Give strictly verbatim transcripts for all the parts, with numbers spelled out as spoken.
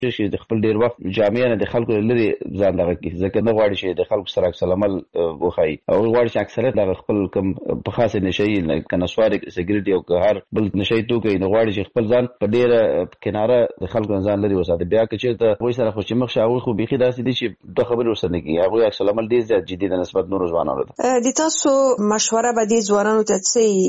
چې د خپل ډیر وخت جامع نه د خلکو لري ځان دغه کې ځکه نه غواړي چې د خلکو سره عکس العمل وخایي او غواړي چې اکثریت دغه خپل کم په خاصه نشي کنه سوار سګریټ او هر بل نشي توکي نه غواړي چې خپل ځان په ډیره کناره د خلکو ځان لري وساته بیا چې ته وای سره خو چې مخ شاو خو بيخي داسې دي چې د خبرو وسنه کې هغه عکس العمل ډیر زیات جدي د نسبت نور ځوانانو ته د تاسو مشوره به دي ځوانانو ته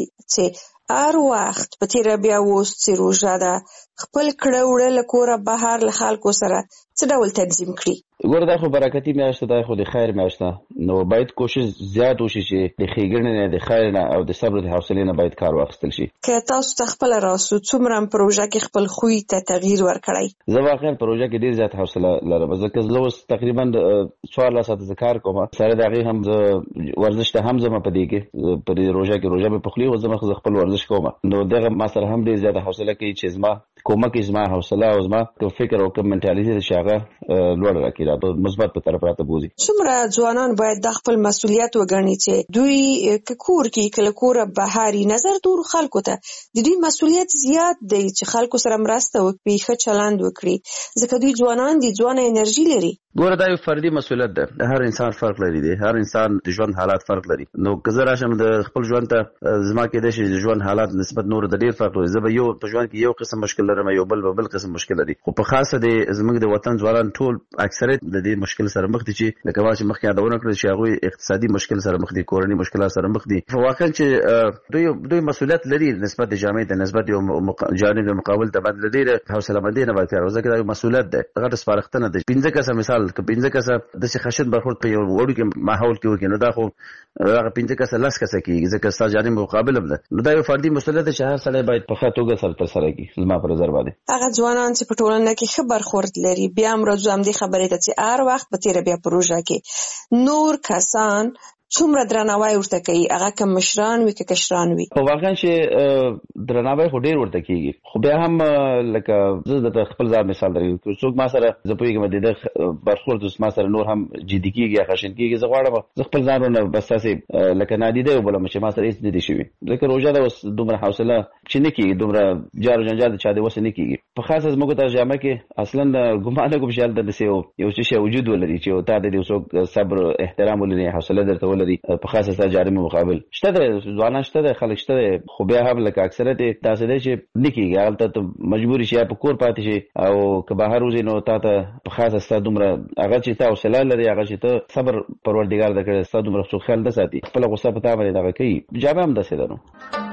څه هر وخت په تیر بیا وست روزه ده خپل کړه وړه له کوره بهر له خلکو سره څه ډول تنظیم کړي؟ ګوره دا خو برکتی میاشت ده خو د خیر میاشت نو باید کوشش زیات وشي چې د خېګړنې نه د خیر نه او د صبر د حوصلې نه باید کار واخیستل شي. که تاسو ته خپل راسو څومره پروژه کې خپل خوې ته تغییر ورکړی؟ زه واقعا پروژه کې ډیر زیات حوصله لرم ځکه زه اوس تقریبا څوارلس ساعته کار کوم سره دغه هم ورزش ته هم زما پدې کې په پروژه کې روزه په خپل وزم خپل ورزش کوم نو دغه ما سره هم ډیر زیات حوصله کوي چې زما کومک زما حوصله او زما فکر او کوم منټالیټي چې هغه لوړ راکړي په مثبت په طرف راته بوزي. څومره ځوانان باید د خپل مسؤلیت وګڼي چې دوی کور کې کله کور بهاري نظر دور خلکو ته د دوی مسؤلیت زیات دی چې خلکو سره مرسته وکړي ښه چلند وکړي ځکه دوی ځوانان دي ځوانه انرژي لري. ګوره دا یو فردي مسؤلیت ده هر انسان فرق لري دی هر انسان د ژوند حالات فرق لري نو که زه راشم د خپل ژوند ته زما کې د شي ژوند حالات نسبت نور د ډیر فرق لري زه به یو په ژوند کې یو قسم مشکل لرم یو بل بل قسم مشکل لري خو په خاصه د زموږ د وطن ځوانان ټول اکثریت د دې مشکل سره مخ دي چې لکه واش مخ کې یادونه کړل چې هغه اقتصادي مشکل سره مخ دي کورنۍ مشکلات سره مخ دي واقعا چې دوی دوی مسؤلیت لري نسبت د جامعې ته نسبت یو جانب مقابل ته بدل دي حوصله مندي نه وکړي ځکه دا مسؤلیت ده هغه سپارښتنه ده پنځه کسه مثال ک پنځه کسه د څه خشن برخورد په یو وړو کې ماحول کې وکړي نو دا خو هغه پنځه کسه لاس کسه کېږي ځکه ستاسو جانب مقابل ده نو دا یو فردي مسؤلیت چې هر سړی باید په ښه توګه سره تر سره کړي زما پر نظر باندې هغه ځوانان چې په ټولنه کې ښه برخورد لري بیا هم راځو هم دې خبرې ته چې هر وخت په تیر بیا پروژه کې نور کسان څومره درناوی ورته کوي هغه کوم مشران وي که کشران وي خو واقعا چې درناوی خو ډیر ورته کیږي خو بیا هم لکه زه د خپل ځان مثال درکوم څوک ما سره زه پوهیږم د برخورد ما سره نور هم جدي کیږي یا خشن کیږي زه غواړم زه خپل ځان ونه بس تاسې لکه نادیده وبلم چې ما سره هیڅ نه دي شوي ځکه روژه ده اوس دومره حوصله چې نه کیږي دومره جار جنجال د چا د وسه نه کیږي په خاصه زموږ ترجمه کې اصلا ګمان کوم چې د دسه یو څه وجود ولري چې تا د څوک صبر احترام ولري حوصله درته په خاصه سره جاري مقابل شته د ځوانان شته د خلک شته خو بیا هم لکه اکثریت تاسو د چې نکیږي هغه ته مجبور شي په کور پاتې شي او که بهر وځي نو تاسو په خاصه ستاسو دومره هغه چې تاسو سره لري هغه چې ته صبر پروردګار دغه ستاسو دومره څو خیال د ساتي خپل غصه په تاسو باندې دا کوي جواب هم دسه درو.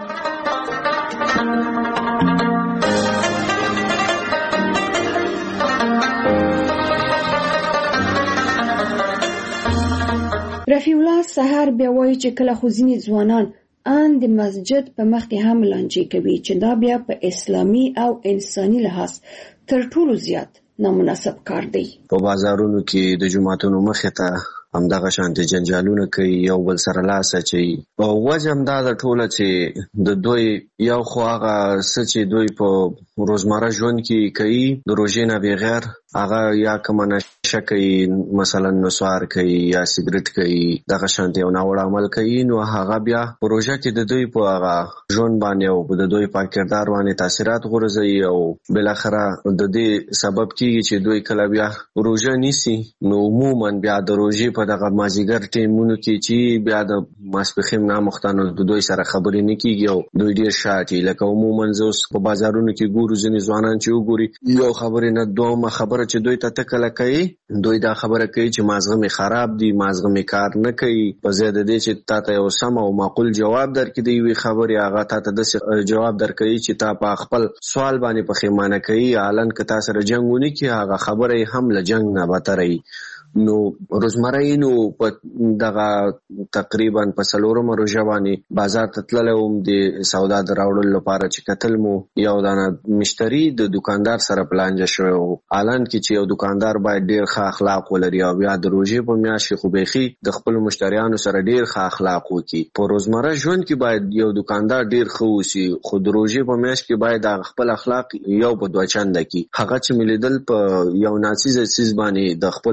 رفیع الله سحر بیا وایي چې کله خو ځینې ځوانان ان د مسجد په مخ کې هم لانجې کوي چې دا بیا په اسلامي او انساني لحاظ تر ټولو زیات نامناسب کار دی. په بازارونو کې د جمعتونو مخې ته همدغه شانتي جنجالونه کوي یو بل سره لاس اچوي او وجه هم دا د ټوله چې د دوی یو خو هغه څه چې دوی په روزمره ژوند کې کوي د روژې نه بغیر هغه یا کومه نشه کوي مثلا نسوار کوي یا سیګریټ کوي دغه شانتي یو ناوړه عمل کوي نو هغه بیا په روژه کې د دوی په هغه ژوند باندې او د دوی په کردار باندې تاثیرات غورځوي او بالاخره د دې سبب کیږي چې دوی کله بیا روژه نیسي نو عموما بیا د روژې په دغه مازیګر ټیمونو کې چې بیا د ماسپښین نامختانو د دوی سره خبرې نه کیږي او دوی ډیر شاټي لکه عموما زه اوس په بازارونو کې ګورو ځینې ځوانان چې وګوري یو خبرې نه دومره خبره چې دوی ته تکله کوي دوی دا خبره کوي چې مازغه می خراب دي مازغه می کار نه کوي په زیاده دي چې تا ته یو سم او معقول جواب درکې دی وی خبره هغه تا ته د جواب درکې چې تا په خپل سوال باندې پخېمانه کوي اعلان ک تاسو سره جنگونه کی هغه خبره هم له جنگ نه بتري نو روزمره نو په دغه تقریبا په سلورم روزه باندې بازار ته تللم د سودا دراوړل لپاره چې کتل مو یو دانه مشتری د دکاندار سره پلانجه شو اعلان کې چې یو دکاندار باید ډیر ښه اخلاق ولري او بیا د روزې په میاشت خو بيخي د خپل مشتریانو سره ډیر ښه اخلاق وکړي په روزمره ژوند کې باید یو دکاندار ډیر ښه وسی خو د روزې په میاشت کې باید د خپل اخلاق یو په دوه چنده کې هغه چې ملیدل په یو ناڅیز سیس باندې د خپل مشتری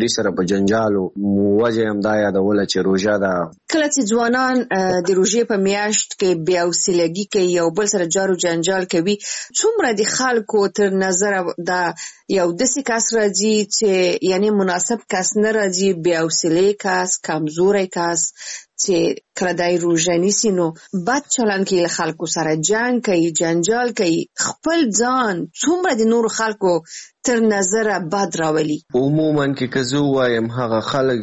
سره په جنجالو وجه هم دا یادوله چې روژه ده. کله چې ځوانان د روژې په میاشت کې بې حوصلګي کوي یو بل سره جار و جنجال کوي، څومره د خلکو تر نظر دا یو داسې کس راځي چې یعنی مناسب کس نه راځي، بې حوصلې کس، کمزوری کس چې کله دای روژه نیسي نو بد چلند کوي، له خلکو سره جنگ کوي، جنجال کوي، خپل ځان څومره د نورو خلکو تر نظره بد راولي. عموما کې که زه ووایم هغه خلک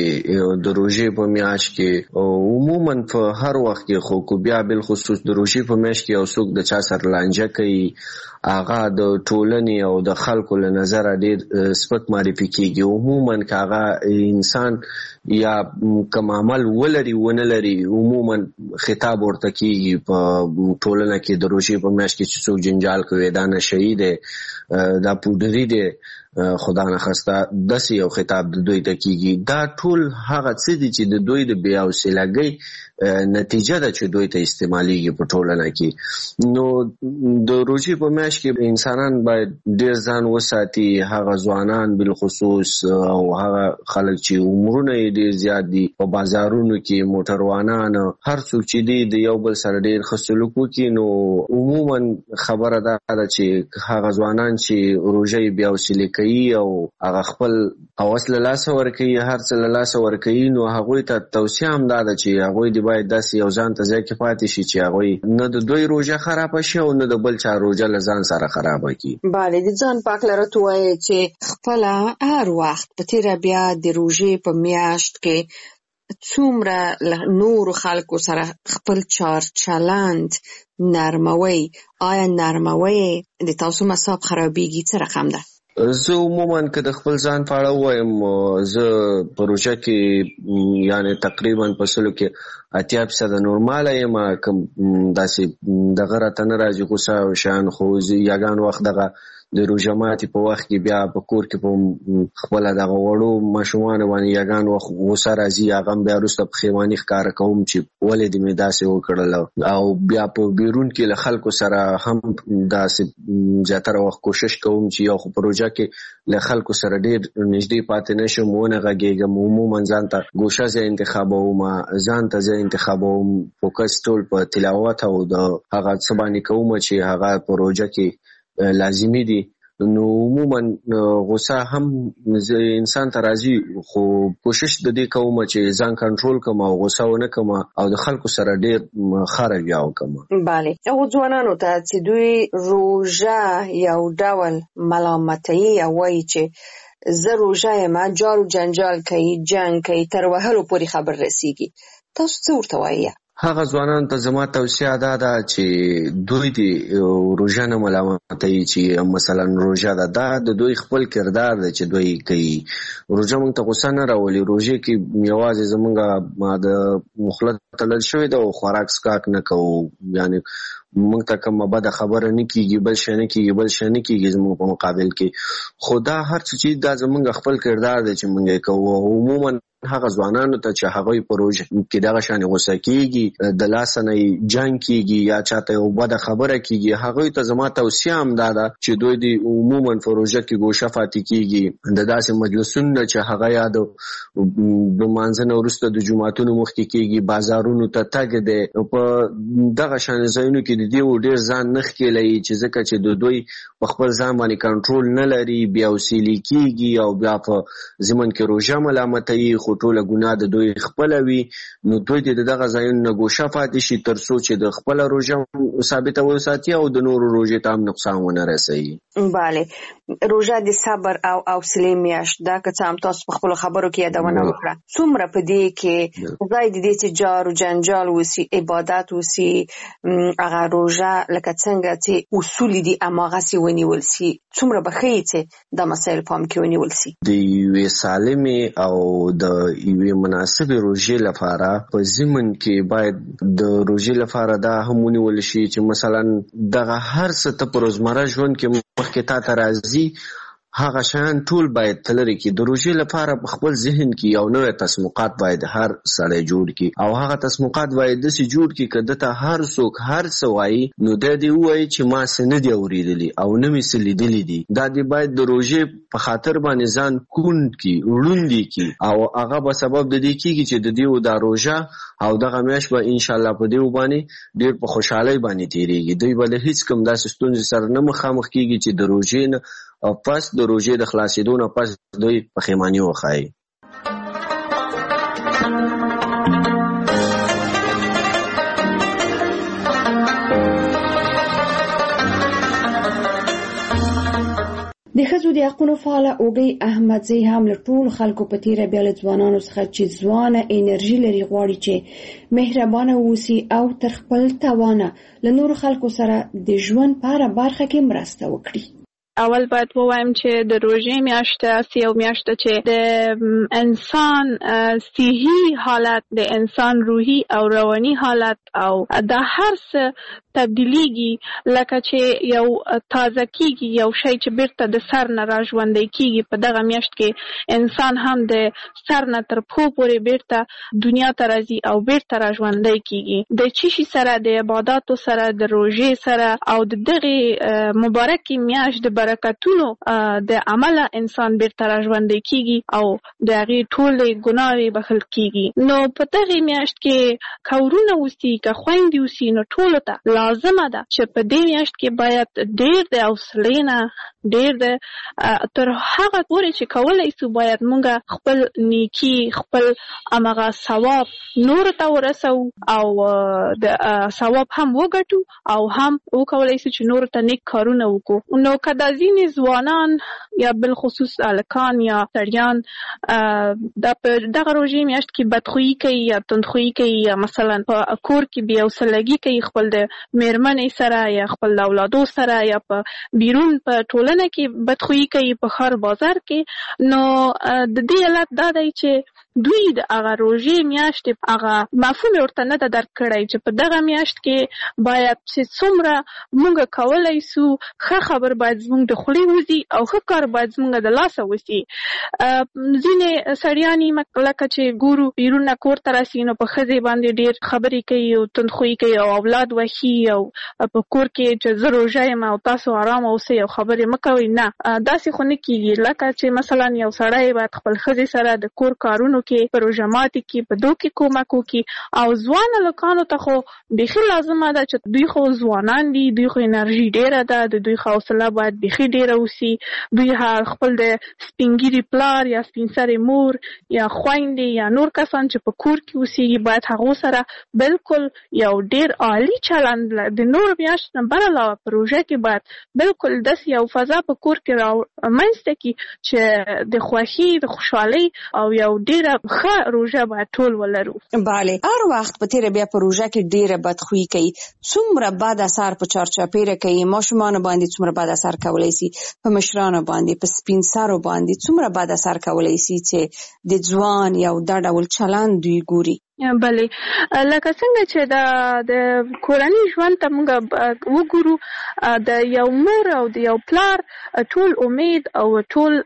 چې د روژې په میاشت کې عموما په هر وخت کې خو کو بیا بالخصوص د روژې په میاشت کې یو څوک د چا سره لانجه کوي، هغه د ټولنې او د خلکو له نظره ډېر سپک معرفي کېږي. عموما که هغه انسان یا کوم عمل ولري ونه لري عموما خطاب ورته کېږي په ټولنه کې د روژې په میاشت کې چې څوک جنجال کوي دا نشهیي دی، دا پودري دی، خدا نخواسته داسې یو خطاب د دوی ته کېږي. دا ټول هغه څه دي چې د دوی د بې حوصلګۍ نتیجه ده چې دوی ته استعمالیږي په ټولنه کې. نو د روژې په میاشت کې انسانان باید ډېر ځان وساتي، هغه ځوانان بالخصوص او هغه خلک چې عمرونه یې ډېر زیات دي، په بازارونو کې موټروانان هر څوک چې دی د یو بل سره ډېر ښه سلوک وکړي. نو عموما خبره دا ده چې هغه ځوانان چې روژه یې بې حوصلې کوي او هغه خپل هوس له لاسه ورکوي، هر څه له لاسه ورکوي، نو هغوی ته توصیه هم دا ده چې هغوی دې باید داسې یو ځان ته ځای کې پاتې شي چې هغوی نه د دوی روژه خرابه شي او نه د بل چا روژه له ځان سره خرابه کړي. بله، د ځان پاک لرت وایي چې خپله هر وخت په تیره بیا د روژې په میاشت کې څومره له نورو خلکو سره خپل چار چلند نرموي. آیا نرموي د تاسو مصاب خرابېږي څه رقم ده؟ زه عموما که د خپل ځان په اړه ووایم، زه په روژه کې یعنی تقریبا په سلو کې اتیا فیصده نورماله یم، کوم داسې دغه راته نه راځي غوسه او شیان. خو یګان وخت دغه د روژه ماتي په وخت کې بیا په کور کې په خپله دغه وړو ماشومانو باندې یګان وخت غوسه راځي، هغه هم بیا وروسته پښیماني ښکاره کوم چې ولې دې مې داسې وکړل، او بیا په بیرون کې له خلکو سره هم داسې زیاتره وخت کوشش کوم چې یو خو په روژه کې له خلکو سره ډېر نږدې پاتې نه شم، ونه غږېږم، عموما ځان ته ګوشه ځای انتخابوم، ځان ته ځای انتخابوم، فوکس ټول په تلاوت او د هغه څه باندې کوم چې هغه په روژه کې لازمي دي. نو عموما غوسه هم انسان ته راځي، خو کوشش د دې کوم چې ځان کنټرول کوم او غوسه ونه کوم او د خلکو سره ډېر ښه رویه وکړم. بله، هغو ځوانانو ته چې دوی روژه یو ډول ملامتوي او وایي چې زه روژه یم، جار و جنجال کوي، جنګ کوي، تر وهلو پورې خبر رسیږي، تاسو څه ورته وایي؟ هغه ځوانانو ته زما توصیه دا ده چې دوی د روژه نه ملامتوي چې مثلا روژه ده، دا د دوی خپل کردار ده چې دوی کوي. روژه موږ ته غوسه نه راولي، روژې کې یوازې زموږ د خوله تړل شوې ده او خوراک څښاک نه کوو، یعنی موږ ته کومه بده خبره نه کېږي، بل شی نه کېږي، بل شی نه کېږي زموږ په مقابل کې. خو دا هر څه چې دا زموږ خپل کردار دی چې موږ یې کوو. عموما هغه ځوانانو ته چې هغوی په روژه کې دغه شانې غوسه کېږي، د لاسه نه جنګ کېږي یا چاته یو بده خبره کېږي، هغوی ته زما توصیه هم دا ده چې دوی د عموما په روژه کې ګوشه پاتې کېږي، د داسې مجلسونو نه چې هغه یا د لمانځه نه وروسته د جوماتونو مخکې کېږي، بازارونو ته تګ دی، په دغه شانې ځایونو کې د دې ډېر ځان نه ښکېلوي چې ځکه چې د دوی په خپل ځان باندې کنټرول نه لري، بې حوصلې کېږي او بیا په ضمن کې روژه ملامتوي، خو ټوله ګناه د دوی خپله وي. نو دوی د دغه ځایونو نه ګوشه پاتې شي تر څو چې د خپله روژه ثابته وساتي او د نورو روژې ته هم نقصان ونه رسوي. بله، روژه د صبر او حوصلې میاشت ده، که څه هم تاسو په خپلو خبرو کې یادونه وکړه. څومره په دې کې ځای د دې چې جار و جنجال وسي، عبادت وسي، هغه روژه لکه څنګه چې اصول دي هماغسې ونیول سي، څومره به ښیي چې دا مسایل پام کې ونیول سي؟ د یوې سالمې او د یوې مناسبې روژې لپاره په ضمن کې باید د روژې لپاره دا هم ونیول شي چې مثلا دغه هر څه ته په روزمره ژوند کې مخکې تا ته راځي، هغه شیان ټول باید تلری کې د روژې لپاره په خپل ذهن کې یو نوې تسمقات باید هر سړی جوړ کړي او هغه تسمقات باید داسې جوړ کړي که دته هر څوک هر څه وایي نو دا دې ووایي چې ما څه نه دي اورېدلي او نه مې څه لیدلي دي. دا دې باید د روژې په خاطر باندې ځان کوڼ کړي ړوند کړي او هغه به سبب د دې کېږي چې د دې دا روژه او دغه میاشت به انشاءالله په دې باندې ډېر په خوشحالۍ باندې تېرېږي. دوی به له هېڅ کوم داسې ستونزې سره نه مخامخ کېږي چې د روژې نه او پس د روژې د خلاصېدو نه پس دوی پښیماني وښایي. د ښځو د حقونو فعاله اوږۍ احمدزۍ هم له ټولو خلکو په تېره بیا له ځوانانو څخه چې ځوانه انرژي لري غواړي چې مهربانه واوسي او تر خپل توانه له نورو خلکو سره د ژوند په هره برخه کې مرسته وکړي. اول باید ووایم چې د روژې میاشت داسې یو میاشت ده چې د انسان صحي حالت، د انسان روحي او رواني حالت او د هر څه تبدیلیږي، لکه چې یو تازه کیږي، یو شی چې بیرته د سر نه را ژوندی کیږي. په دغه میاشت کې انسان هم د سر نه تر پښو پورې بیرته دنیا ته راځي او بیرته را ژوندی کیږي. د چشي سره، د عباداتو سره، د روژې سره او د دغه مبارکې میاشت د برکتونو د عمله انسان بیرته را ژوندی کیږي او د هغې ټولې ګناوې بخښل کیږي. نو په دغه میاشت کې که ورونه اوسي، که خویندې اوسي، نو ټولو ته لازمه ده چې په دې میاشت کې باید ډېر د حوصلې نه، ډېر د تر هغه پورې چې کولی سو باید مونږ خپل نیکي، خپل همغه ثواب نورو ته ورسو او د ثواب هم وګټو او هم وکولی سو چې نورو ته نیک کارونه وکړو. نو که دا ځینې ځوانان یا بالخصوص هلکان یا سړیان د په دغه روژې میاشت کې بدخویي کوي یا تندخویي کوي یا مثلا په کور کې بې حوصلګي کوي خپل د مېرمنې سره یا خپل د اولادو سره یا په بیرون په ټولنه کې بدخویي کوي په ښار بازار کې، نو د دې علت دا دی چې دوی د هغه روژې میاشت هغه مفهوم ورته نه ده درک کړی چې په دغه میاشت کې باید چې څومره مونږ کولی سو ښه خبر باید زمونږ د خولې وځي او ښه کار باید زمونږ د لاسه وسي. ځینې سړیان لکه چې ګورو بیرون نه کور ته راسي نو په ښځې باندې ډېر خبرې کوي او تندخویي کوي او اولاد وښي او په کور کې چې زه روژه یم او تاسو آرام اوسئ او خبرې مه کوئ. نه، داسې خو نه کېږي. لکه چې مثلا یو سړی باید خپل ښځې سره د کور کارونو کې، په روژه ماتي کې، په دو کې کومک وکړي او ځوان هلکانو ته خو بیخي لازمه ده چې دوی خو ځوانان دي، دوی خو انرژي ډېره ده، د دوی حوصله باید بیخي ډېره اوسي. دوی خپل د سپین ږیري پلار یا سپین سرې مور یا خویندې یا نور کسان چې په کور کې اوسېږي باید هغو سره بالکل یو ډېر عالي چلند د نورو میاشتو نه بر علاوه په روژه کې باید بالکل داسې یو فضا په کور کې رامنځته کړي چې د خوښۍ، د خوشحالۍ او یو ډېره ښه روژه باید ټول ولرو. بله، هر وخت په تیره بیا په روژه کې ډېره بدخویي کوي، څومره بد اثر په چارچاپېره کوي، ماشومانو باندې څومره بد اثر کولی سي، په مشرانو باندې، په سپین سرو باندې څومره بد اثر کولی سي چې د ځوان یو دا ډول چلند دوی ګوري. بله، لکه څنګه چې د د کورني ژوند ته موږ وګورو، د یو مور او د یو پلار ټول امید او ټول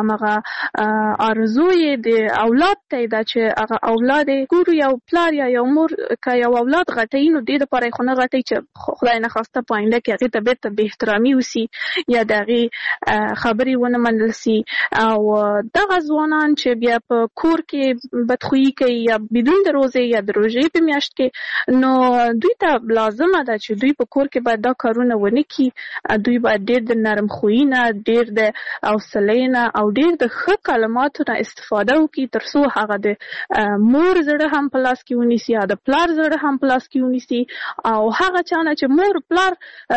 همغه آرزو یې د اولاد ته ده چې هغه اولاد یې ګورو. یو پلار یا یو مور که یو اولاد غټوي نو دې دپاره یې خو نه غټوي چې خدای نخواسته په آینده کې هغې ته بېرته بې احترامي وسي یا د هغې خبرې ونه منل سي. او دغه ځوانان چې بیا په کور کې بدخویي کوي یا بدون د روزه یا د روژې په میاشت کې، نو دوی ته لازمه ده چې دوی په کور کې باید دا کارونه ونه کړي. دوی باید ډېر د نرم خویي نه، ډېر د حوصلې نه او ډېر د ښه کلماتو نه استفاده وکړي تر څو هغه د مور زړه هم په لاس کې ونیسي او د پلار زړه هم په لاس کې ونیسي. او هغه چا نه چې مور پلار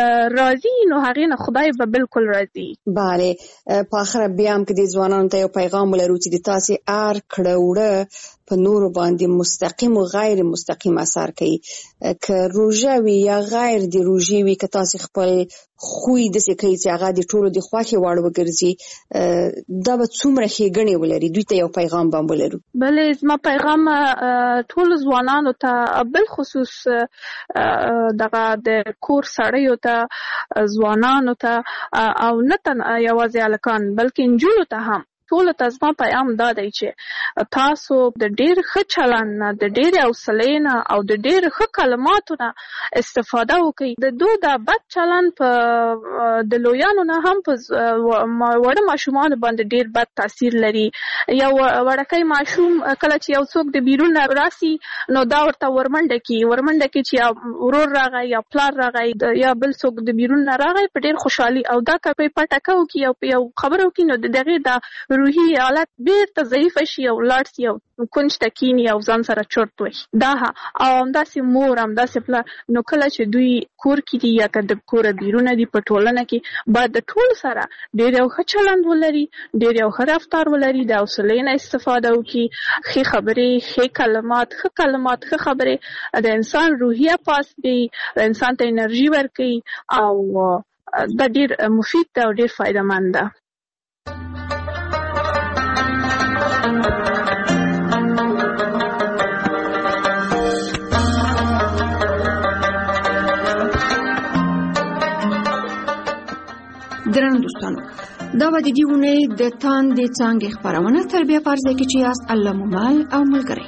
راضي نو هغې نه خدای به بالکل راضي. بله، په آخره بیا هم که د ځوانانو ته یو پیغام ولرو چې د تاسې هر کړه وړه په نورو باندې مستقیم مستقیم او غیر مستقیم اثر کوي. که روژه وي یا غیر د روژې وي، که تاسو خپل خوی داسې کوي چې هغه د ټولو د خوښې وړ وګرځي، دا به څومره ښېګڼې ولري. دوی ته یو پیغام به ولرو. بلې زما پیغام ټول ځوانانو ته، بل خصوص دغه د کور سړیو ته، ځوانانو ته، او نه یوازې هلکان بلکې نجونو ته هم ټول ته زما پیغام دا دی چې تاسو د ډېر ښه چلند نه، د ډېرې حوصلې نه او د ډېر ښه کلماتو نه استفاده وکړئ. د دوی دا بد چلند په د لویانو نه هم په وړه ماشومانو باندې ډېر بد تاثیر لري. یو وړکی ماشوم کله چې یو څوک د بیرون نه راسي نو دا ورته ورمنډه کي ورمنډه کي چې یا ورور راغی یا پلار راغی یا بل څوک د بیرون نه راغی په ډېر خوشحالي، او دا که په پټکه وکړي او په یو خبره وکړي نو د دغې دا روحي حالت بیرته ضعیفه شي او لاړ شي او کونج ته کیني او ځان سره چرت وهي. دا او همداسې مور همداسې پلار، نو کله چې دوی کور کې دي یا که د کوره بیرونه دي په ټولنه کې باید د ټولو سره ډېر یو ښه چلند ولري، ډېر یو ښه رفتار ولري، د حوصلې نه استفاده وکړي، ښې خبرې، ښې کلمات، ښه کلمات، ښه خبرې د انسان روحیه پاس دی، انسان ته انرژي ورکوي او دا ډېر مفید ده او ډېر فایده مند ده. درنو دوستانو، دا به د دې اونۍ د تاندې څانګې خپرونه تربیه فرض کې چې یاست الله مومل او ملګری.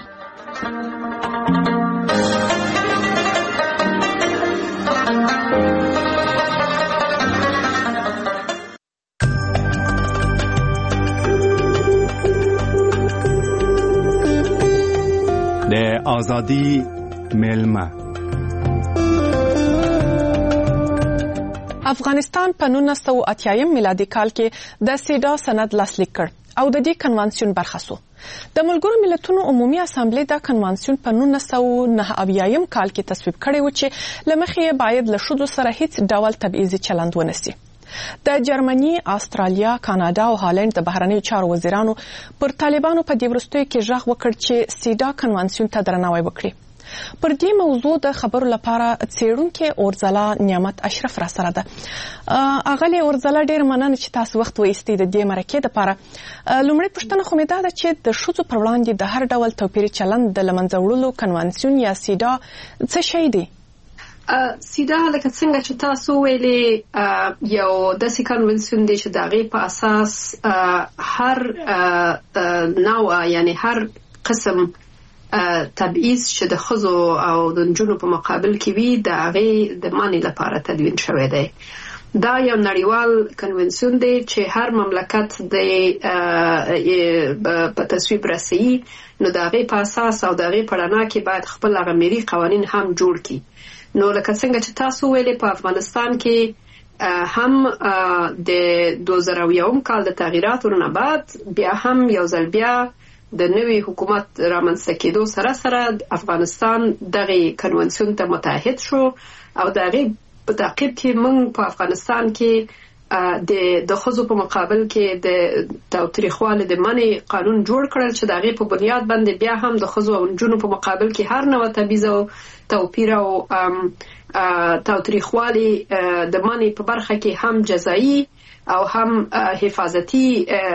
د آزادی میلمه. افغانستان په نولس سوه اتیا میلادي کال کې د سیډا سند لاسلیک کړ او د دې کنوانسیون برخه شو. د ملګرو ملتونو عمومي اسامبلې دا کنوانسیون په نولس سوه نهه اویا کال کې تصویب کړی و چې لمخې باید له ښځو سره هیڅ ډول تبعیضي چلند ونشي. د جرمني، استرالیا، کاناډا او هالند د بهرنیو چارو وزیرانو پر طالبانو په دې وروستیو کې ژغ وکړ چې سیډا کنوانسیون ته درناوی وکړي. پر دې موضوع د خبرو لپاره څېړونکې اورځلا نعمت اشرف را سره ده. اغلې اورځلا ډېر مننه چې تاسو وخت وایستئ د دې مرکې دپاره. لومړۍ پوښتنه خو مې دا ده چې د ښځو پر وړاندې د هر ډول توپیري چلند د له منځه وړلو کنوانسیون یا سیډا څه شی دی؟ سیدا لکه څنګه چې تاسو ویلې یو داسې کنوانسیون دی چې د هغې په اساس هر نوع یعنی هر قسم تبعیض چې د ښځو او د نجونو په مقابل کې وي د هغې د منع لپاره تدوین شوی دی. دا یو نړیوال کنوانسیون دی چې هر مملکت د په تصویب رسوي، نو د هغې په اساس او د هغې په رڼا کې باید خپل هغه ملي قوانین هم جوړ کړي. نو لکه څنګه چې تاسو ویلې په افغانستان کې هم د دوه زره یو کال د تغییراتو نه بعد بیا هم یو ځل بیا د نوي حکومت رامنځته کېدو سره سره افغانستان دغه کنوانسیون ته متحد شو او د هغې په تعقیب کې موږ په افغانستان کې د د ښځو په مقابل کې د تاوتریخوالي د منع قانون جوړ کړل چې د هغې په بنیاد باندې بیا هم د ښځو او نجونو په مقابل کې هر نوع تبعیض او توپیر او تاوتریخوالي د منع په برخه کې هم جزایي او هم حفاظتي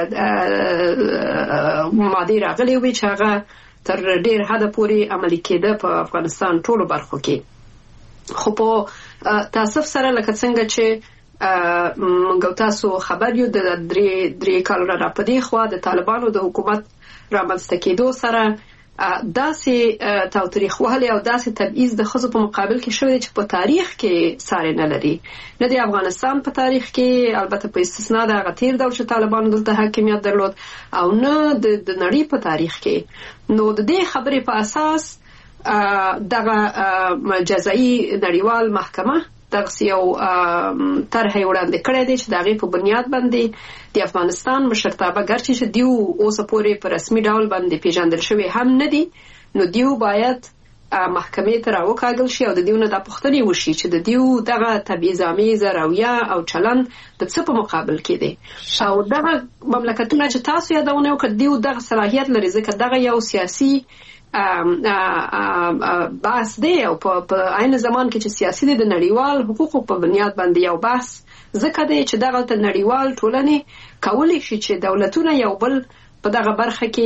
مادې راغلي وي چې هغه تر ډېر حده پورې عملي کېده په افغانستان ټولو برخو کې. خو په تاسف سره لکه څنګه چې موږ تاسو خبر یو د درې درې کالو را پدې خوا د طالبانو د حکومت رامنځته کېدو سره داسې تاوتریخوالي او داسې تبعیض د ښځو په مقابل کې شوی چې په تاریخ کې ساری نه لري، نه د افغانستان په تاریخ کې، البته په استثنا د هغه تیر ډول چې طالبانو دلته حاکمیت درلود، او نه د نړۍ په تاریخ کې. نو د دې خبرې په اساس دغه جزایي نړیوال محکمه دغسې یو طرح یې وړاندې کړی دی چې د هغې په بنیاد باندې د افغانستان مشرتابه ګرچې چې دیو اوسه پورې په رسمي ډول باندې پیژندل شوي هم نه دي، نو دیو باید محکمې ته راوکاږل شي او د دیو نه دا پوښتنې وشي چې د دیو دغه تبعیض‌آمیزه رویه او چلند د څه په مقابل کې دی. او دغه مملکتونه چې تاسو یادونه وکړه دیو دغه صلاحیت لري ځکه دغه یو سیاسي بحث دی او په عین زمان کې چې سیاسي دی د نړیوال حقوقو په بنیاد باندې یو بحث ځکه دی چې دغه نړیوال ټولنې کولی شي چې دولتونه یو بل په دغه برخه کې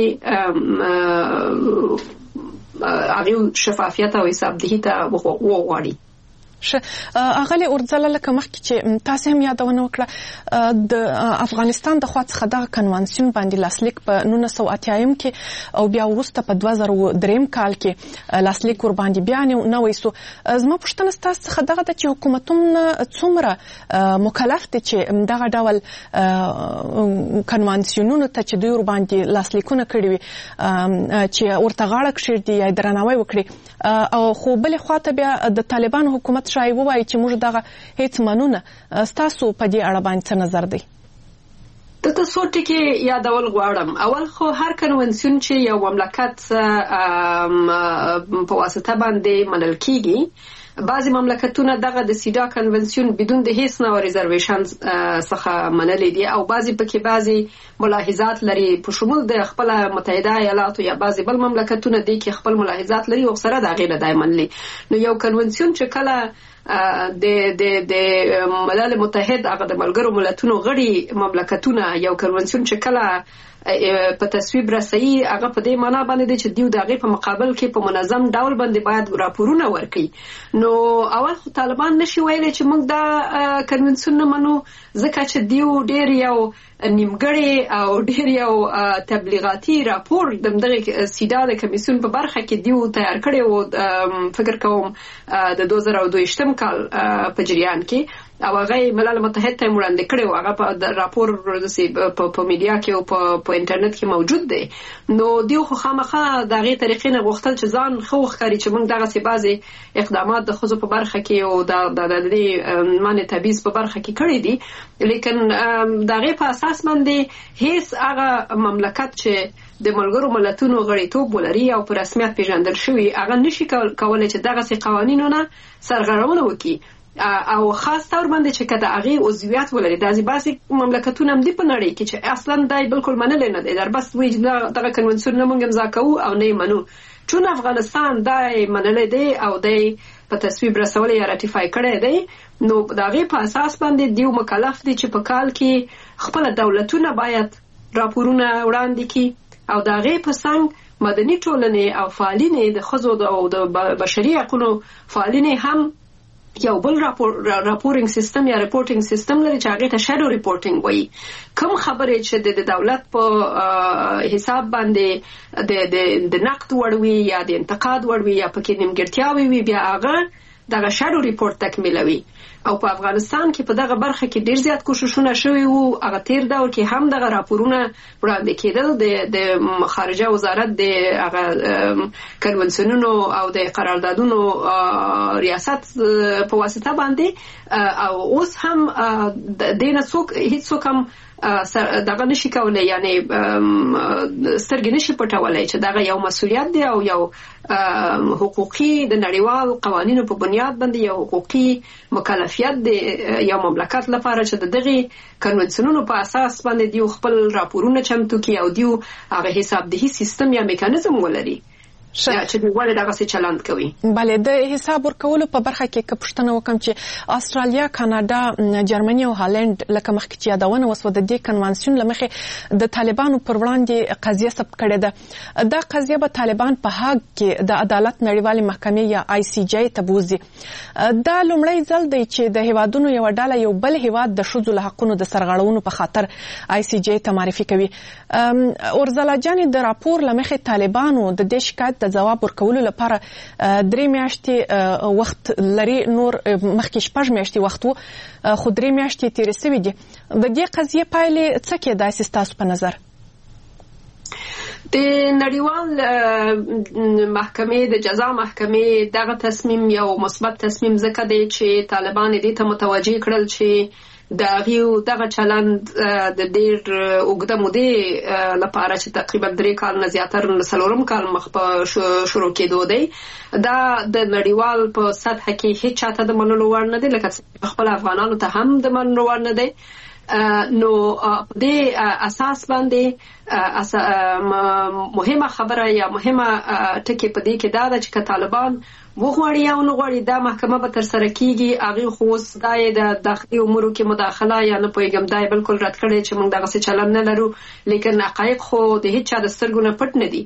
هغه شفافیت او حسابدهي ته وغواړي. اغلی اورځله لکه مخکې چې تاسو هم یادونه وکړه د افغانستان د خوا څخه دغه کنوانسیون باندې لاسلیک په نولس سوه اتیا کې او بیا وروسته په دوه زره درې کال کې لاسلیک ور باندې بیا نه وایسو. زما پوښتنه ستاسو څخه دغه د چې حکومتونه څومره مکلف دي چې دغه ډول کنوانسیونونو ته چې دوی ور باندې لاسلیکونه کړي وي چې ورته غاړه کښېږدي یا درناوی وکړي او خو بلې خواته بیا د طالبان حکومت شای وایي چې موږ دغه هیڅ منونه. ستاسو په دې اړه باندې څه نظر دی؟ د تاسو ټکی یادول غواړم. اول خو هر کنونسیون چې یو مملکت په واسطه باندې منل کیږي، بعضی مملکتونه دغه د سیدا کنونسیون بدون د هیڅ نوع ریزرویشن څخه منلې دي او بعضی پکې بعضی ملاحظات لري په شمول د خپل متحده ایالاتو یا بعضی بل مملکتونه دي کې خپل ملاحظات لري او سره د غیر دایمن لري. نو یو کنونسیون چې کله د د د ملل متحد هغه د ملګرو ملتونو غړي مملکتونه یو کنونسیون چې کله په تصویب رسي هغه په دې معنا باندې چې دیو دغه په مقابل کې په منظم ډول باندې باید راپورونه ورکړي. نو اول خو طالبان نشي ویلي چې موږ دا کنونسیون نه منو ځکه چې دیو ډیر یو نیمګړی او ډیر یو تبلیغاتي راپور دغه سیدا د کمیسیون په برخه کې دیو تیار کړی او فکر کوم د دوه زره دوه کال په جریان کې او هغه ملل متحد ته وړاندې کړی او هغه په راپور په میډیا کې او په انټرنیټ کې موجود دی. نو دیو خو خامخا دغه طریقې نه غوښتل چې ځان خو ښکاري چې موږ دغه سي بعضي اقدامات د خزو په برخه کې او د د دې معنی تبعیض په برخه کې کړی دي، لیکن دغه په اساس باندې هیڅ هغه مملکت چې د ملګرو ملتونو غړیتوب ولري او په رسمیت پیژندل شوی هغه نشي کولای چې دغه سي قوانینونه سرغړونه وکړي او خاص طور باندې چې کده هغه عضویت ولري. د ځباسي مملکتونو هم دی په نړۍ کې چې اصلا دای بالکل منل نه دي، در بس وی دغه کنونسیون نه مونږ امضا کوو او نه منو. چون افغانستان دای منل دی او دای په تصویب رسول یا راتیفای کړی دی، نو دغه په اساس باندې دیو مکلف دي چې په کال کې خپل دولتونه باید راپورونه وړاندې کړي او دغه په څنګ مدني ټولنې او فعالینې د خزو او د بشري حقوقو فعالینې هم یو بل راپور راپورینګ سیستم یا ریپورټینګ سیستم لري چې هغه ته شادو ریپورټینګ وایي. کوم خبرې چې د دولت په حساب باندې د د د نقد وړوي یا د انتقاد وړوي یا پکې نیمګړتیاوي وي بیا هغه دغه شادو ریپورټ تکمیلوي. او په افغانستان کې په دغه برخه کې ډیر زیات کوششونه شوي وو. هغه تیر دور کې هم دغه راپورونه وړاندې کېدل د د خارجه وزارت د هغه کنونسیونونو او د قراردادونو ریاست په واسطه باندې او اوس هم د نه څوک هیڅ څوک هم دغه نشي کولای، یعنی سترګې نشي پټولای چې دغه یو مسولیت دی او یو حقوقي د نړیوال قوانینو په بنیاد باندې یو حقوقي مکلفیت دی یو مملکت لپاره چې دغه کنونسیونونو په اساس باندې دیو خپل راپورونه چمتو کوي او دیو هغه حسابدهي سیستم یا میکانیزم ولري چې دوی دغه څه چلند کوي. بله د حساب ورکولو په برخه کې که پوښتنه وکم چې استرالیا، کاناډا، جرمني او هالند لکه مخکې چې یادونه وسوه د دې کنوانسیون لمخې د طالبانو پر وړاندې قضیه ثبت کړې ده. دا قضیه به طالبان په هاګ کې د عدالت نړیوالې محکمې یا آی سی جی ته بوزي. دا لومړی ځل دی چې د هیوادونو یو ډله یو بل هیواد د ښځو له حقونو د سرغړونو په خاطر آی سی جی ته معرفي کوي. اورځلا جانې د راپور لمخې طالبانو د دې شکایت د جواب ورکولو لپاره درې میاشتې وخت لري، نور مخکې شپږ میاشتې وخت وو خو درې میاشتې تېرې سوي دي. د دې قضیې پایلې څه کېدای سي ستاسو په نظر؟ د نړیوال محکمې د جزا محکمې دغه تصمیم یو مثبت تصمیم ځکه دی چې طالبان دې ته متوجه کړل چې دغه دغه چلند د ډیر اوږده مودې لپاره چې تقریبا درې کال نه زیاتره څلورم کال مخ په شروع کېدو دی، دا د نړیوال په سطح کې هیڅ چاته د منلو وړ نه دی، لکه خپل افغانانو ته هم د منلو وړ نه دی. نو د اساس باندې مهمه خبره یا مهمه ټکی په دې کې دا ده چې طالبان وغواړي یا نه غواړي دا محکمه به تر سره کیږي. هغه خو اوس دای د داخلي امورو کې مداخله یا نه پوهیږم دای بالکل رد کړي چې موږ دغه څه چلن نه لرو، لیکن حقایق خو د هیڅ چا د سترګو نه پټ نه دي.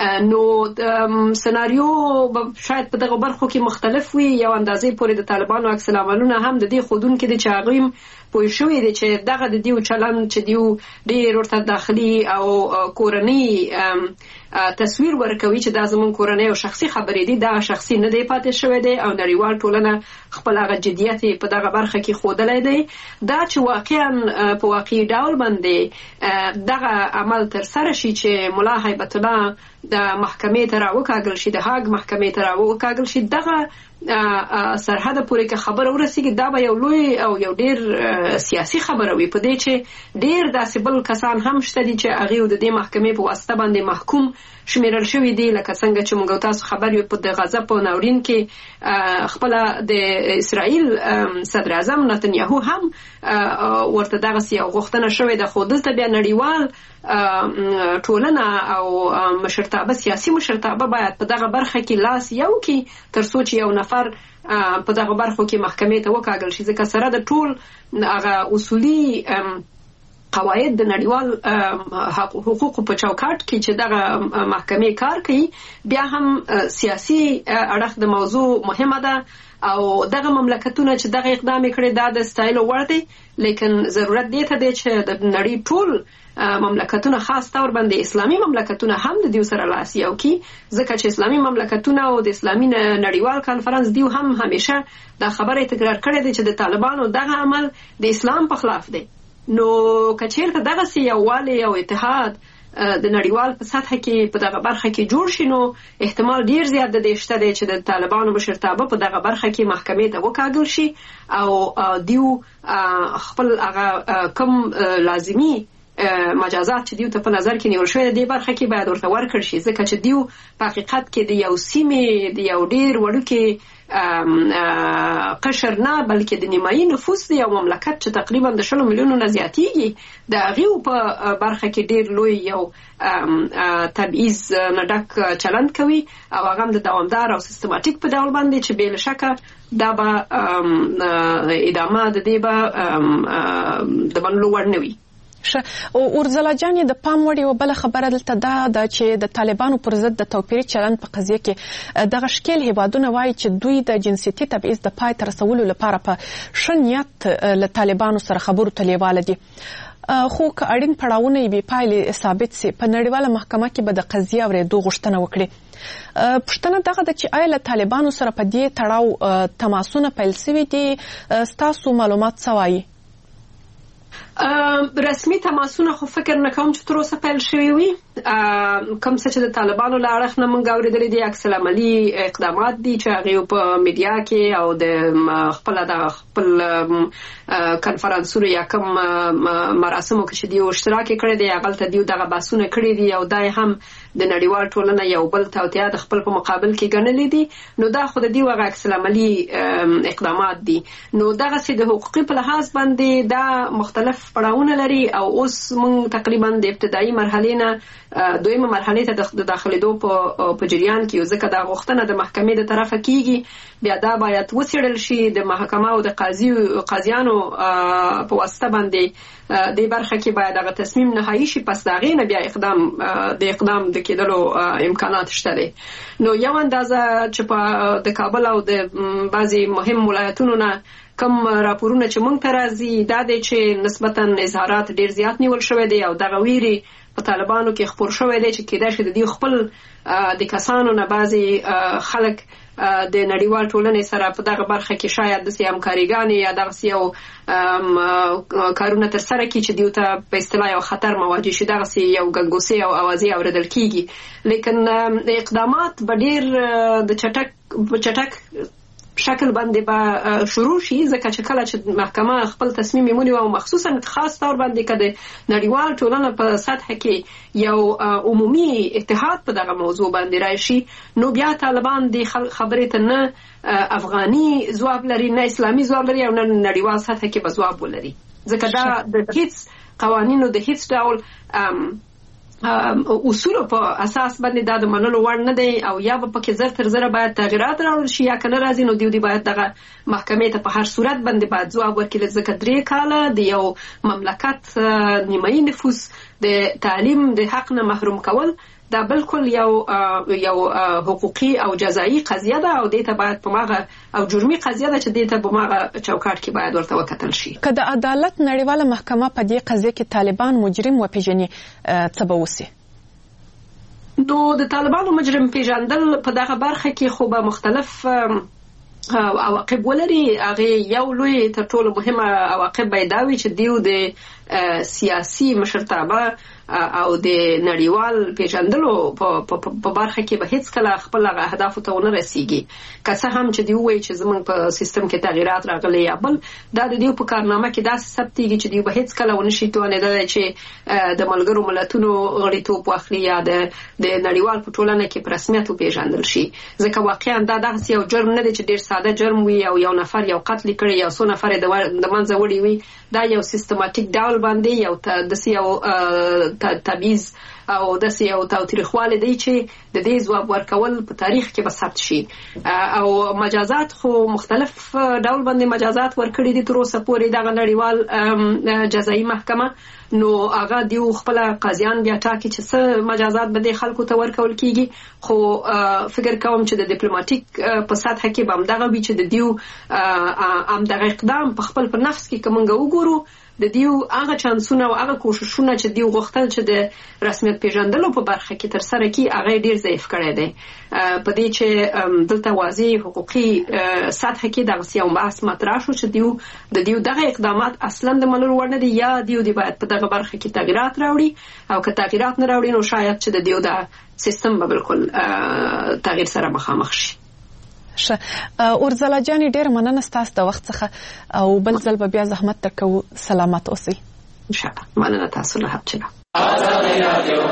نو سناریو شاید په دغه برخو کې مختلف وي. یو اندازې پورې د طالبانو عکس العملونه هم د دې خودون کې د چاغیم پوه شوې دي چې دغه د دیو چلن چې دیو ډېر ورته داخلي او کورنۍ تصویر ورکوي چې دا زمون کورنۍ او شخصي خبرې دي، دا شخصي نه دی پاتې شوی دی او نړیوال ټولنه خپل هغه جدیت په دغه برخه کې ښودلی دی. دا چې واقعا په واقعي ډول باندې دغه عمل تر سره شي چې ملا هیبت الله د محکمې ته راوکاږل شي، د هاګ محکمې ته راوکاږل شي، دغه سرحد پورې که خبره ورسیږي دا به یو لوی او یو ډیر سیاسي خبره وي. په دې چې ډیر داسې بل کسان هم شته دي چې هغه د دې محکمې په واسطه باندې محکوم شمیرل شوی دی، لکه څنګه چې موږ تاسو خبر یو په د غزه په ناورین کې خپل د اسرائیل صدر اعظم نتنیاهو هم ورته دغه یو غوښتنه شوې ده، خو دلته بیا نړیوال ټولنه او مشرتابه سیاسي مشرتابه باید په دغه برخه کې لاس یو کې تر څو چې یو نفر په دغه برخو کې محکمې ته وکاږل شي، ځکه سره د ټول هغه اصولي قواعد د نړیوال حقوقو په چوکاټ کې چې دغه محکمې کار کوي، بیا هم سیاسي اړخ د موضوع مهمه ده او دغه مملکتونه چې دغه اقدام کړي دا د ستایلو وړ دی، لیکن ضرورت دی ته دی چې د نړۍ ټول مملکتونه خاص طور باندې اسلامي مملکتونه هم د دیو سره لاس یو کی، ځکه چې اسلامي مملکتونه او د اسلامي نړیوال کانفرنس دیو هم همیشه دا خبره تکرار کړې ده چې د طالبانو دغه عمل د اسلام په خلاف دی. نو کچیرته دغه سی یووالی او اتحاد د نړیوال په سطح کې په دغه برخه کې جوړ شي، نو احتمال ډیر زیات د دې شته دی چې د طالبانو مشرتابه په دغه برخه کې محکمې ته وکاږل شي او دیو خپل هغه کم لازمي مجازات چې دیو ته په نظر کې نیول شوی دی برخه کې باید ورته ورکړل شي، ځکه چې دیو په حقیقت کې د یو سیمې د یو ډیر وړوکې قشر نه بلکې د نیمایي نفوس دی یو مملکت چې تقریبا د شلو میلیونو نه زیاتیږي د هغې په برخه کې ډیر لوی یو تبعیض نه ډک چلند کوي او هغه هم د دوامدار او سیستماتیک په ډول باندې چې بې له شکه دا به ادامه د دې به د منلو وړ نه وي. او اورزلا جان د پام وړ یو بل خبره دلته دا ده چې د طالبانو پر ضد د توپیري چلند په قضیه کې دغه شکل هیوادونه وایي چې دوی د جنسیتي تبعیض د پای ته رسولو لپاره په ښه نیت له طالبانو سره خبرو ته لیواله دي، خو که اړین پړاوونه یې بې پایلې ثابت سي په نړیواله محکمه کې به د قضیې اورېدو غوښتنه وکړي. پوښتنه دغه ده چې آیا له طالبانو سره په دې تړاو تماسونه پیل سوي دي؟ ستاسو معلومات څه وایي؟ رسمي تماسونه خو فکر نه کوم چې تر اوسه پیل شوي وي. کوم څه چې د طالبانو له اړخ نه موږ اورېدلي دي عکس العملي اقدامات دي چې هغې په میډیا کې او د خپله د خپل کنفرانسونو یا کوم مراسمو کې چې دیو اشتراک یې کړی دی هغلته دیو دغه بحثونه کړي دي او دا یې هم د نړیوال ټولنه یو بل توطیه د خپل په مقابل کې ګڼلي دي، نو دا خو د دیو هغه عکس العملي اقدامات دي. نو دغسې د حقوقي په لحاظ باندې دا مختلف پړاوونه لري او اوس موږ تقریبا د ابتدایي مرحلې نه دویمه مرحلې ته د داخلېدو په جریان کې یو، ځکه دا غوښتنه د محکمې د طرفه کیږي، بیا دا باید وڅېړل شي د محکمه او د قاضي قاضیانو په واسطه باندې دې برخه کې باید هغه تصمیم نهایي شي، پس د هغې نه بیا اقدام د اقدام د کېدلو امکانات شته دی. نو یو اندازه چې په د کابل او د بعضې مهم ولایتونو نه کم راپورونه چې موږ ته راځي دا دی چې نسبتا اظهارات ډیر زیات نیول شوی دی او دغه ویرې په طالبانو کې خپور شوی دی چې کېدای شي د دوی خپل د کسانو نه بعضې خلک د نړیوال ټولنې سره په دغه برخه کې شاید داسې همکاریګانې یا دغسې یو کارونه ترسره کړي چې دوی ته په اصطلاح یو خطر مواجه شي، دغسې یو ګنګوسې او اوازې اورېدل کېږي، لیکن اقدامات به ډېر د چټک په چټک شکل باندې به شروع شي، ځکه چې کله چې محکمه خپل تصمیم ونیوي او مخصوصا خاص طور باندې که د نړیوال ټولنه په سطح کې یو عمومي اتحاد په دغه موضوع باندې راشي، نو بیا طالبان د خبرې ته نه افغاني ځواب لري، نه اسلامي ځواب لري او نه نړیوال سطح کې به ځواب ولري. ځکه دا د هیڅ قوانینو د هیڅ ډول اصولو په اساس باندې دا د منلو وړ نه دی او یا به پکې زر تر زره باید تغیرات راوړل شي یا که نه راځي نو دیو دی باید دغه محکمې ته په هر صورت باندې باید ځواب ورکړي ځکه درې کاله د یو مملکت نیمایي نفوس د تعلیم د حق نه محروم کول دا بالکل یو یو حقوقي او جزایي قضیه ده او دې ته باید په ماغه او جرمي قضیه ده چې دې ته په ماغه چوکاټ کې باید ورته وکتل شي. که د عدالت نړیواله محکمه په دې قضیه کې طالبان مجرم وپیژني څه به وسي؟ نو د طالبانو مجرم پیژندل په دغه برخه کې خو به مختلف عواقب ولري. هغه یو لوی تر ټولو مهمه عواقب به دا وي چې دیو د سیاسي مشرتابه او د نړیوال پیژندلو په برخه کې به هیڅ کله خپل اهدافو ته ونه رسیږي. که څه هم چې دی وایي چې زمونږ په سیستم کې تغیرات راغلي یا بل دا د دیو په کارنامه کې داسې ثبتېږي چې دیو به هیڅ کله ونه شي توانېدلی چې د ملګرو ملتونو غړیتوب واخلي یا د نړیوال په ټولنه کې په رسمیت وپېژندل شي. ځکه واقعا دا داسې یو جرم نه دی چې ډېر ساده جرم وي او یو نفر یو قتل کړي یا څو نفر د منځه وړي وي. دا یو سیستماتیک ډول باندې یو داسې یو تبعیض او داسې یو تاوتریخوالی دی چې د دې ځواب ورکول په تاریخ کې به ثبت شي. او مجازات خو مختلف ډول باندې مجازات ورکړي دي تر اوسه پورې دغه نړیوال جزایي محکمه. نو هغه دیو خپل قاضیان بیا ټاکي چې څه مجازات به د خلکو ته ورکول کیږي. خو فکر کوم چې د ډیپلوماټیک په سطح کې به همدغه وي چې د دیو همدغه اقدام په خپل په نفس کې که موږ وګورو د دیو هغه چانسونه او هغه کوششونه چې دیو غوښتل چې د رسمیت پیژندلو په برخه کې تر سره کړي هغه ډیر ضعیف کړی دی. په دې چې دلته واضح حقوقي سطح کې دغه یو بحث مطرح شو چې دیو د دیو دغه اقدامات اصلا د منلو وړ نه دي یا دیو دی باید په دغه برخه کې تغیرات راوړي او که تغیرات نه راوړي نو شاید چې د دیو د سیستم به بالکل تغییر سره مخامخ شي. شه اورځلا جانې ډېر مننه ستاسو د وخت څخه او بل ځل به بیا زحمت درکو. سلامت اوسئ. ان شاء الله. مننه تاسو له هڅې. آزادي رادیو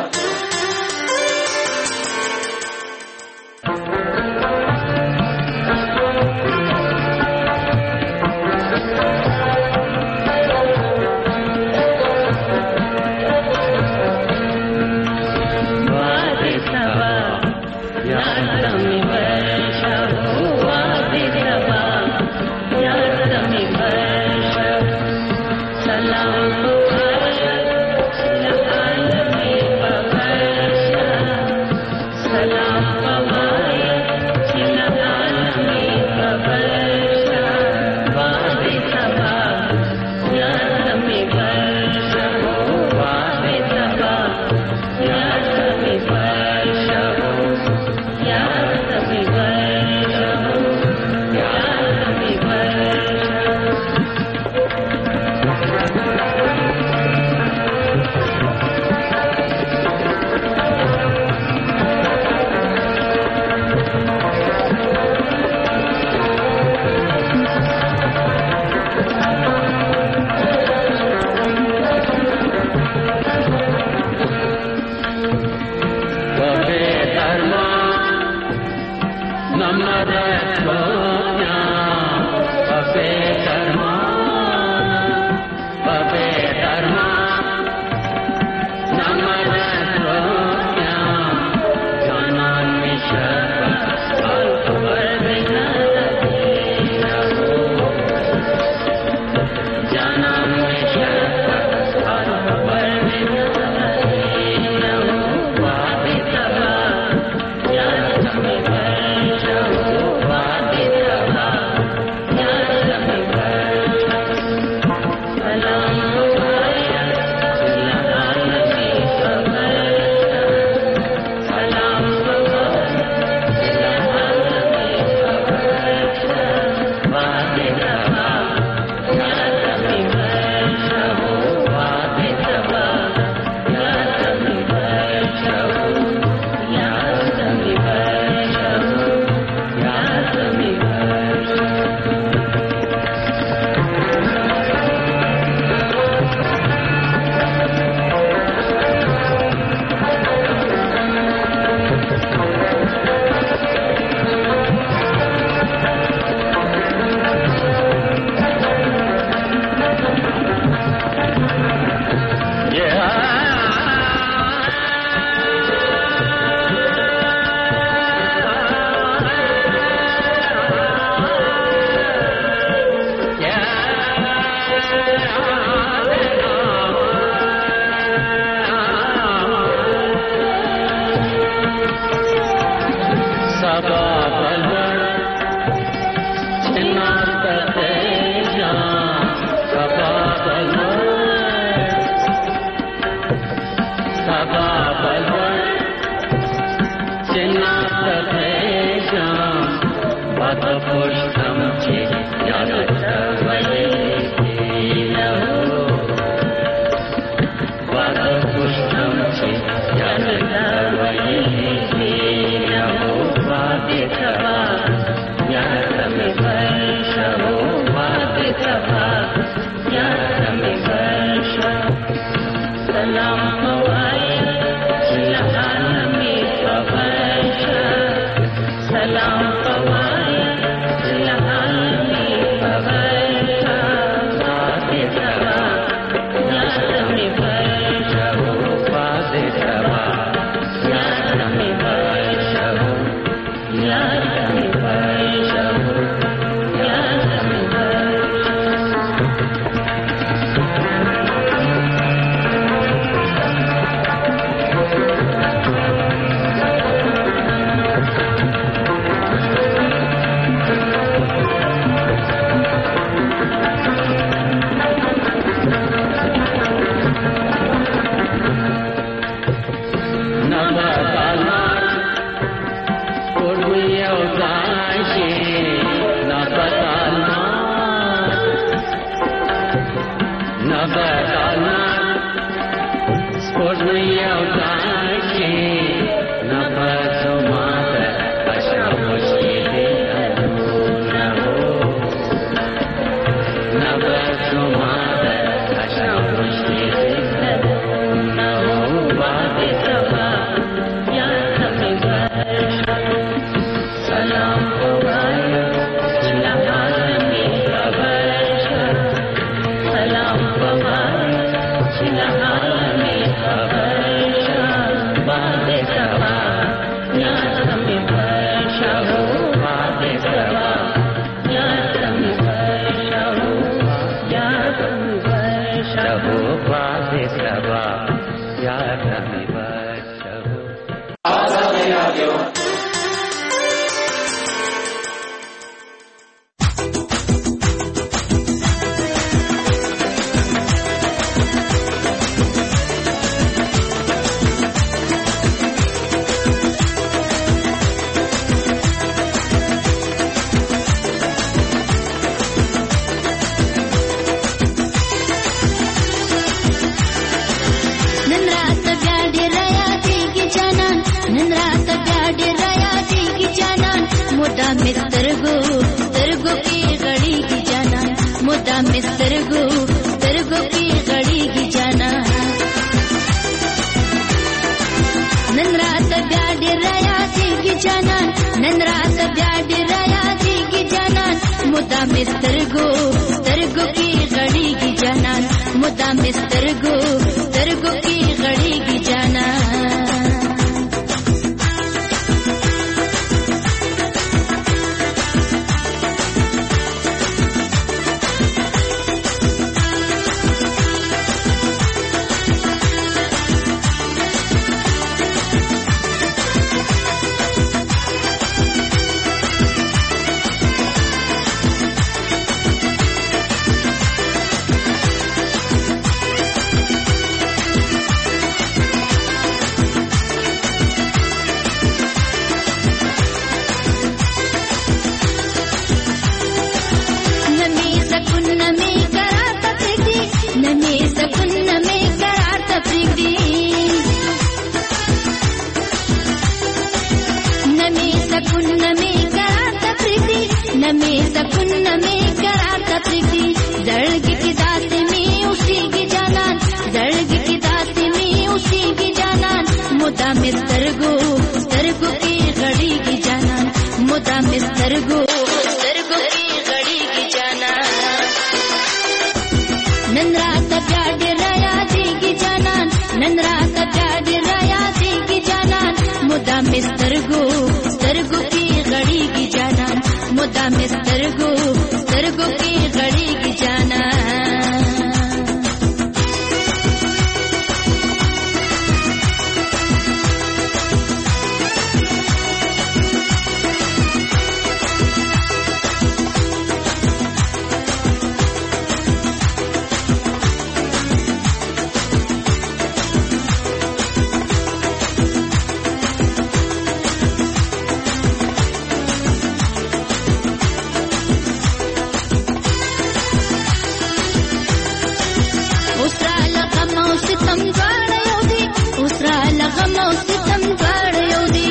غم او ستم دواړه یو دي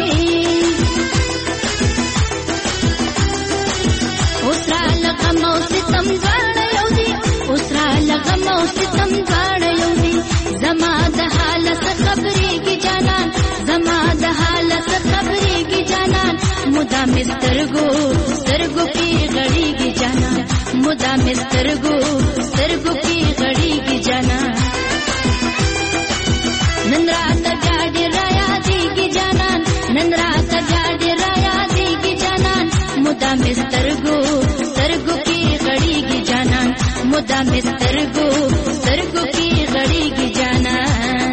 اوس را لغم او ستم دواړه یو دي اوس را لغم او ستم دواړه یو دي زما د حالت خبرېږي جانان زما د حالت خبرېږي جانان مدام سترګو سترګو کې غړېږي جانان مدام سترګو سترګو کې غړېږي جانان نن راته ډاډې را یادېږي جانان نن راته ډاډې را یادېږي جانان مدام سترګو سترګو کې غړېږي جانان مدام سترګو سترګو کې غړېږي جانان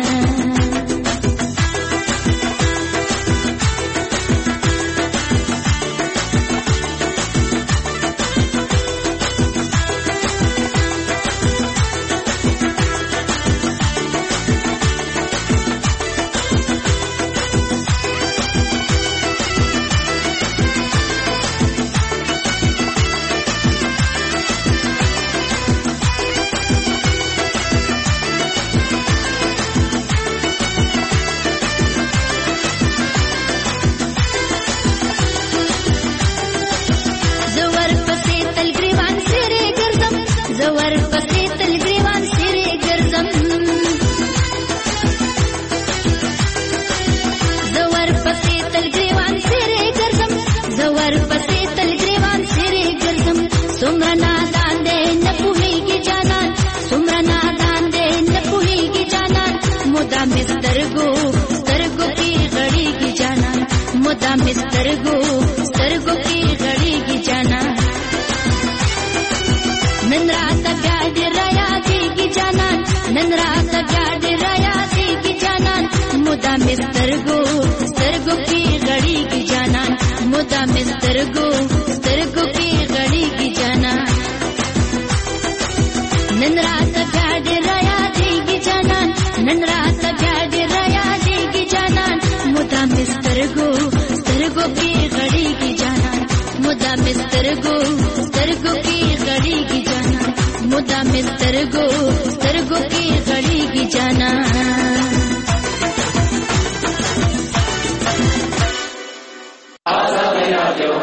سترګو سترګو کې غړېږي جانان نن راته بیا دې را یادېږي جانان نن راته بیا دې را یادېږي جانان مدام سترګو سترګو کې غړېږي جانان مدام سترګو سترګو کې غړېږي جانان نن راته بیا دې را یادېږي جانان نن راته بیا دې را یادېږي جانان مدام سترګو سترګو کې غړېږي جانان مدام سترګو سترګو کې غړېږي جانان مدام سترګو سترګو کې غړېږي جانان آزاد رادیو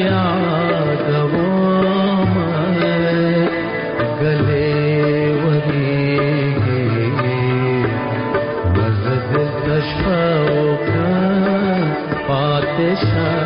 गले वही شان